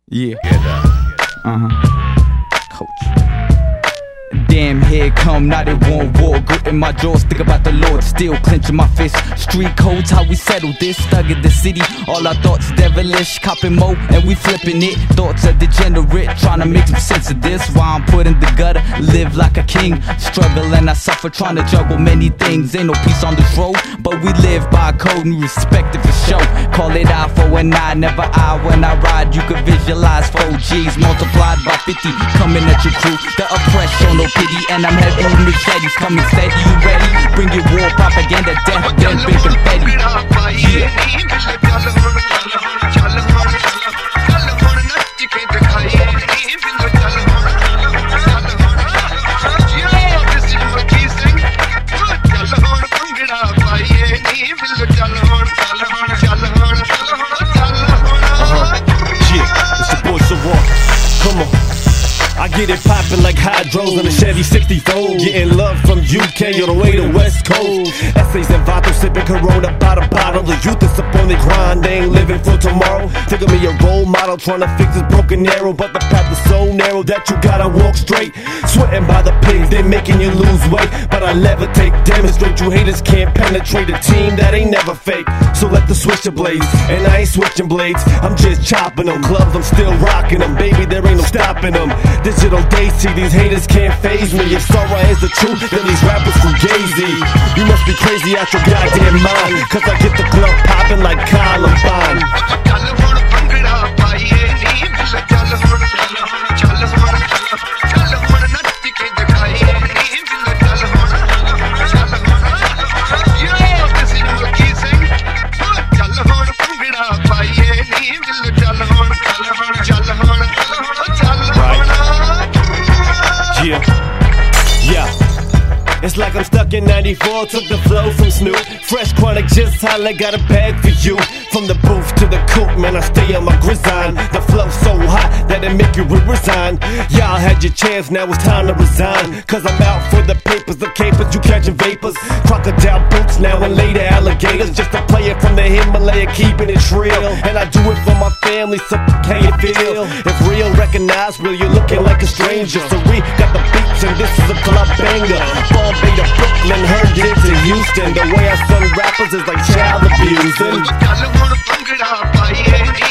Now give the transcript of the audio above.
Yeah. Coach. Damn, here come, now they want war. Gritting my jaws, think about the Lord. Still clenching my fist. Street codes, how we settle this. Thug in the city, all our thoughts devilish. Copping mo, and we flipping it. Thoughts are degenerate, trying to make some sense of this. Why I'm put in the gutter, live like a king. Struggle and I suffer, trying to juggle many things. Ain't no peace on this road, but we live by code and respect it for show. Call it I for an eye, never I when I ride. You can visualize 4 G's multiplied by 50. Coming at your crew, the oppression, no pity. And I'm heavy with machetes, coming steady, you ready? Bring your war propaganda, death, then big confetti. Yeah. It's the boy Sirrock. Come on. I get it poppin' like hydros on a Chevy 64. Getting love from UK all the way to West Coast. Essays and vato, sipping Corona by the bottle. The youth is up on the grind, they ain't living for tomorrow. Think of me a role model, trying to fix this broken arrow. But the path is so narrow that you gotta walk straight. Sweating by the pigs, they making you lose weight. But I levitate, demonstrate you haters can't penetrate a team that ain't never fake. So let the switcher blaze, and I ain't switching blades. I'm just chopping them, gloves I'm still rocking them. Baby, there ain't no stopping them. Digital days, see these haters can't phase me. If Sarah is the truth, then these rappers fugazi. You must be crazy out your goddamn mind, cause I get the club popping like Columbine. It's like I'm stuck in 94, took the flow from Snoop. Fresh Chronic, just holla, got a bag for you. From the booth to the coupe, man, I stay on my grizzine. The flow so hot that it make you resign. Y'all had your chance, now it's time to resign. Cause I'm out for the papers, the capers, you catching vapors. Crocodile boots now and later alligators. Just a player from the Himalaya, keeping it real. And I do it for my family, so can you feel? If real, recognize real, you're looking like a stranger. So we got the beats and this is a club banger. Bombay to Brooklyn, heard it to Houston. The way I son rappers is like child abusing.